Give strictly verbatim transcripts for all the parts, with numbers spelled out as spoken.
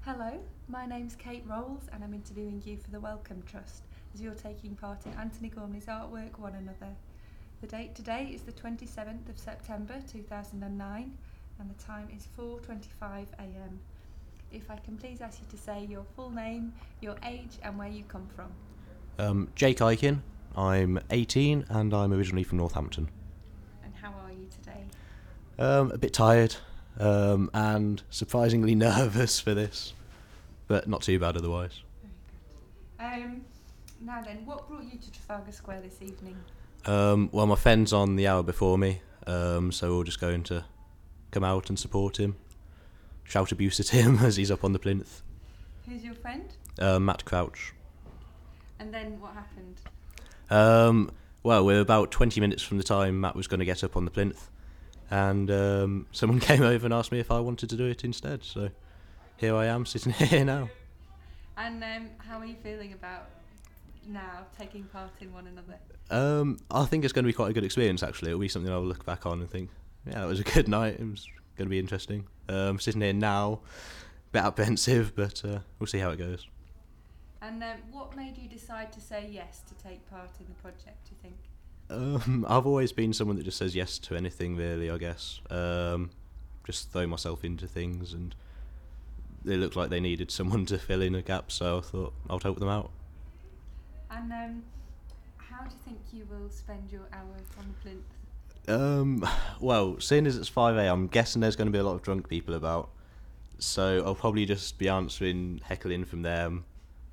Hello, my name's Kate Rolls and I'm interviewing you for the Wellcome Trust as you're taking part in Anthony Gormley's artwork One Another. The date today is the twenty-seventh of September two thousand nine and the time is four twenty-five a m. If I can please ask you to say your full name, your age and where you come from. Um, Jake Aiken, I'm eighteen and I'm originally from Northampton. And how are you today? Um, a bit tired um, and surprisingly nervous for this, but not too bad otherwise. Very good. Um, now then, what brought you to Trafalgar Square this evening? Um, well, my friend's on the hour before me, um, so we're just going to come out and support him, shout abuse at him as he's up on the plinth. Who's your friend? Uh, Matt Crouch. And then what happened? Um, well, we're about twenty minutes from the time Matt was going to get up on the plinth, and um, someone came over and asked me if I wanted to do it instead, so here I am sitting here now. And um, how are you feeling about now taking part in One Another? Um, I think it's going to be quite a good experience, actually. It'll be something I'll look back on and think, yeah, that was a good night. It was going to be interesting. Um, sitting here now, a bit apprehensive, but uh, we'll see how it goes. And um, what made you decide to say yes to take part in the project, do you think? Um, I've always been someone that just says yes to anything, really, I guess. Um, just throw myself into things, and they looked like they needed someone to fill in a gap, so I thought I'll help them out. And um, how do you think you will spend your hours on the plinth? Um, well, seeing as it's five a m, I'm guessing there's going to be a lot of drunk people about, so I'll probably just be answering heckling from them,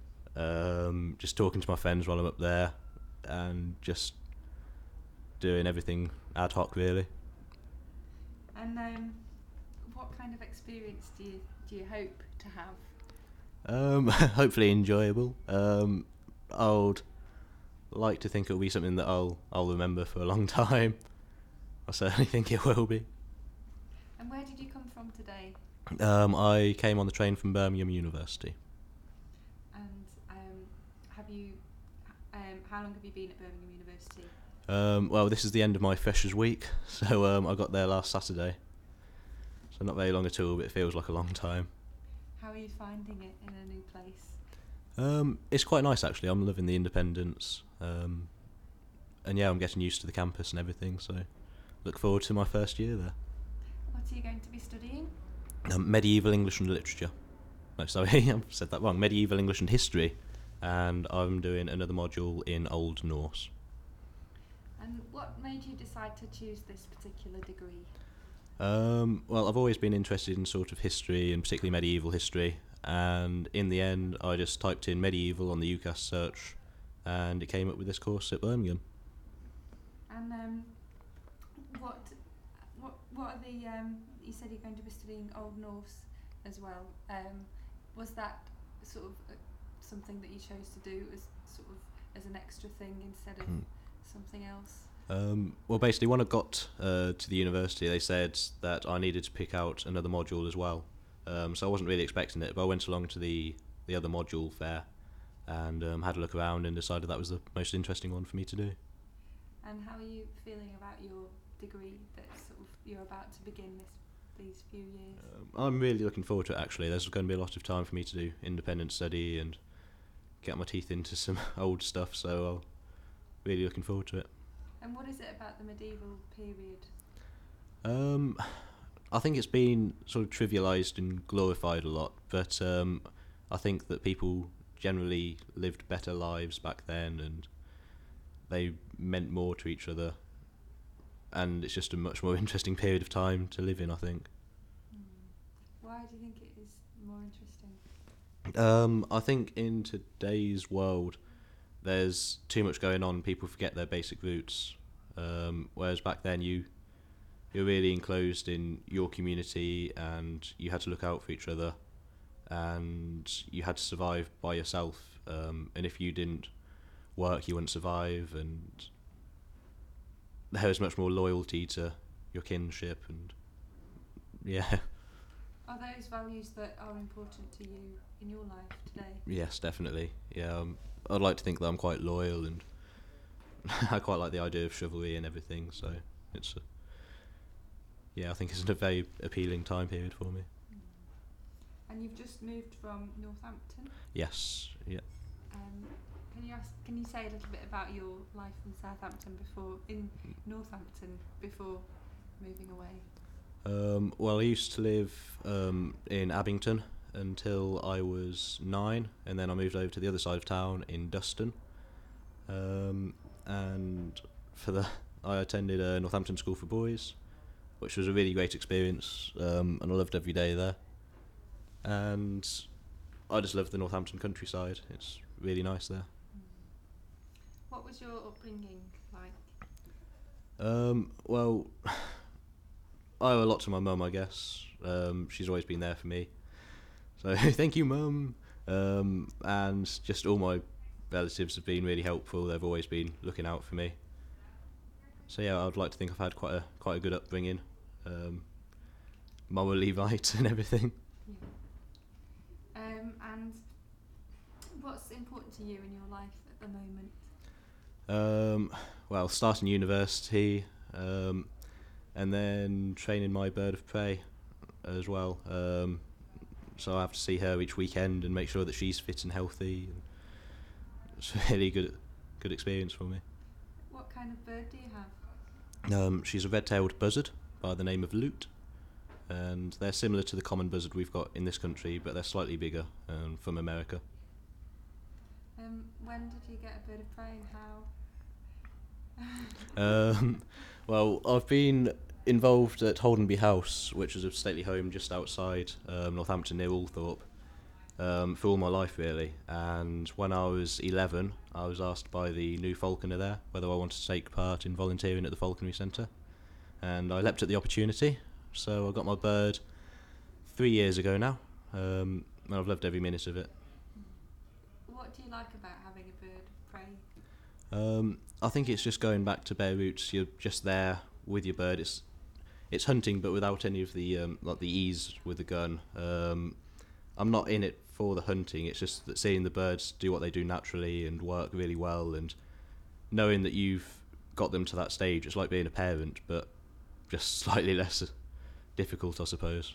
um, just talking to my friends while I'm up there, and just doing everything ad hoc, really. And um, what kind of experience do you, do you hope to have? Um, hopefully enjoyable. Um, I'd like to think it'll be something that I'll I'll remember for a long time. I certainly think it will be. And where did you come from today? Um, I came on the train from Birmingham University. And um, have you? Um, how long have you been at Birmingham University? Um, well, this is the end of my freshers' week, so um, I got there last Saturday. So not very long at all, but it feels like a long time. How are you finding it in a new place? Um, it's quite nice, actually. I'm loving the independence. Um, and yeah, I'm getting used to the campus and everything, so look forward to my first year there. What are you going to be studying? Um, medieval English and literature. No, sorry, I've said that wrong. Medieval English and history. And I'm doing another module in Old Norse. And what made you decide to choose this particular degree? Um, well, I've always been interested in sort of history, and particularly medieval history. And in the end, I just typed in medieval on the UCAS search, and it came up with this course at Birmingham. And um, what, what, what are the? Um, you said you're going to be studying Old Norse as well. Um, was that sort of uh, something that you chose to do as sort of as an extra thing instead of Hmm. something else? Um, well, basically, when I got uh, to the university, they said that I needed to pick out another module as well. Um, so I wasn't really expecting it, but I went along to the, the other module fair and um, had a look around and decided that was the most interesting one for me to do. And how are you feeling about your degree that sort of you're about to begin this these few years? Um, I'm really looking forward to it, actually. There's going to be a lot of time for me to do independent study and get my teeth into some old stuff, so I'm really looking forward to it. And what is it about the medieval period? Um, I think it's been sort of trivialised and glorified a lot, but um, I think that people generally lived better lives back then, and they meant more to each other, and it's just a much more interesting period of time to live in, I think. Mm. Why do you think it is more interesting? Um, I think in today's world, there's too much going on. People forget their basic roots, um, whereas back then you you're really enclosed in your community, and you had to look out for each other, and you had to survive by yourself. Um, and if you didn't work, you wouldn't survive. And there was much more loyalty to your kinship, and yeah. Are those values that are important to you in your life today? Yes, definitely. Yeah, um, I'd like to think that I'm quite loyal, and I quite like the idea of chivalry and everything. So it's, a, yeah, I think it's a very appealing time period for me. And you've just moved from Northampton. Yes, yeah. Um, can you ask, can you say a little bit about your life in Southampton before in Northampton before moving away? Um, well, I used to live um, in Abington until I was nine, and then I moved over to the other side of town in Duston. Um, and for the, I attended a Northampton School for Boys, which was a really great experience, um, and I loved every day there. And I just love the Northampton countryside. It's really nice there. What was your upbringing like? Um, well, I owe a lot to my mum, I guess. Um, she's always been there for me. So thank you, Mum. Um, and just all my relatives have been really helpful. They've always been looking out for me. So yeah, I'd like to think I've had quite a quite a good upbringing. Um, moral Levite and everything. Yeah. Um, and what's important to you in your life at the moment? Um, well, starting university, um, and then training my bird of prey as well. Um, so I have to see her each weekend and make sure that she's fit and healthy. And it's a really good, good experience for me. What kind of bird do you have? Um, she's a red-tailed buzzard by the name of Lute, and they're similar to the common buzzard we've got in this country, but they're slightly bigger, um, from America. Um, when did you get a bird of prey? How? Um, well, I've been involved at Holdenby House, which is a stately home just outside um, Northampton near Althorpe, um, for all my life really. And when I was eleven, I was asked by the new falconer there whether I wanted to take part in volunteering at the Falconry Centre, and I leapt at the opportunity. So I got my bird three years ago now, um, and I've loved every minute of it. What do you like about having a bird of prey? Um, I think it's just going back to bare roots. You're just there with your bird. It's it's hunting, but without any of the um, like the ease with the gun. Um, I'm not in it for the hunting. It's just that seeing the birds do what they do naturally and work really well, and knowing that you've got them to that stage. It's like being a parent, but just slightly less difficult, I suppose.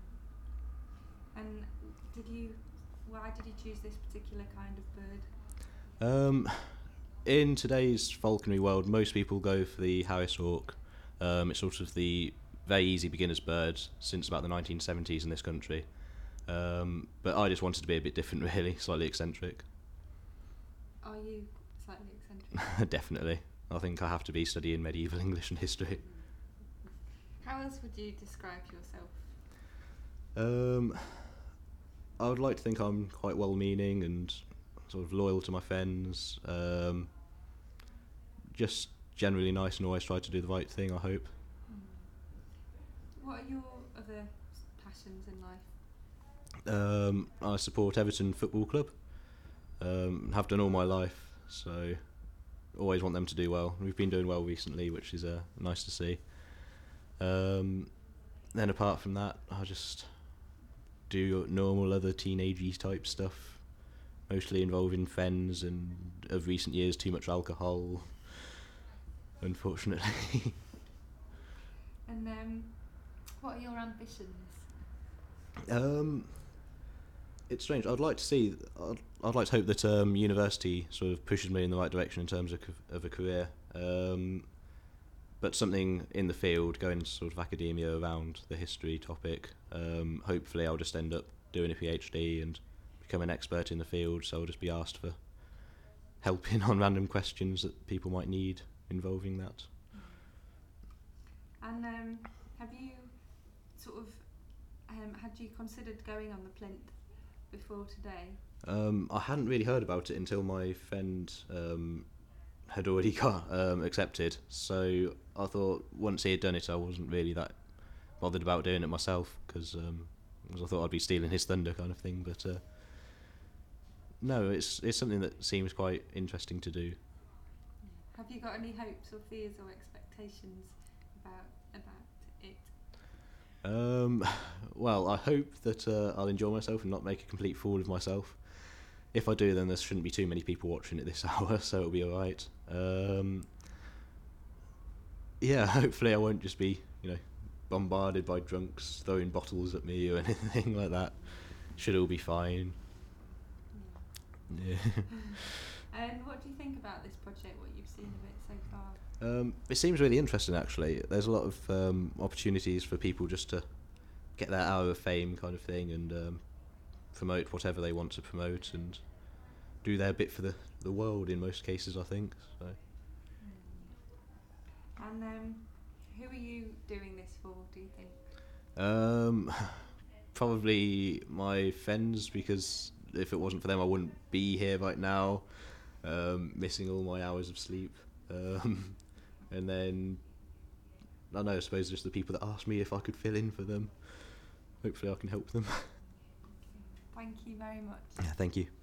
And did you? Why did you choose this particular kind of bird? Um, in today's falconry world, most people go for the Harris hawk. Um, it's sort of the very easy beginner's bird since about the nineteen seventies in this country. Um, but I just wanted to be a bit different, really, slightly eccentric. Are you slightly eccentric? Definitely. I think I have to be studying medieval English and history. How else would you describe yourself? Um, I would like to think I'm quite well-meaning and sort of loyal to my friends. Um, just generally nice and always try to do the right thing, I hope. What are your other passions in life? Um, I support Everton Football Club. Um, have done all my life, so always want them to do well. We've been doing well recently, which is uh, nice to see. Um, then apart from that, I just do normal other teenagey type stuff, mostly involving friends and of recent years too much alcohol, unfortunately. And um, what are your ambitions? Um, it's strange. I'd like to see. I'd, I'd like to hope that um, university sort of pushes me in the right direction in terms of of a career. Um, but something in the field, going sort of academia around the history topic. Um, hopefully, I'll just end up doing a PhD and become an expert in the field. So I'll just be asked for helping on random questions that people might need involving that. And um, have you sort of um, had you considered going on the plinth before today? Um, I hadn't really heard about it until my friend um, had already got um, accepted. So I thought once he had done it, I wasn't really that bothered about doing it myself because um, I thought I'd be stealing his thunder kind of thing. But uh, no, it's it's something that seems quite interesting to do. Have you got any hopes or fears or expectations about about it? Um, well, I hope that uh, I'll enjoy myself and not make a complete fool of myself. If I do, then there shouldn't be too many people watching it this hour, so it'll be alright. Um, yeah, hopefully I won't just be, you know, bombarded by drunks throwing bottles at me or anything like that. should all be fine. Yeah. And what do you think about this project, what you've seen of it so far? Um, it seems really interesting, actually. There's a lot of um, opportunities for people just to get that hour of fame kind of thing, and um, promote whatever they want to promote and do their bit for the, the world in most cases, I think. So. And um, who are you doing this for, do you think? Um, probably my friends, because if it wasn't for them I wouldn't be here right now, um, missing all my hours of sleep. Um, and then, I don't know, I suppose just the people that asked me if I could fill in for them. Hopefully I can help them. Thank you very much. Yeah, thank you.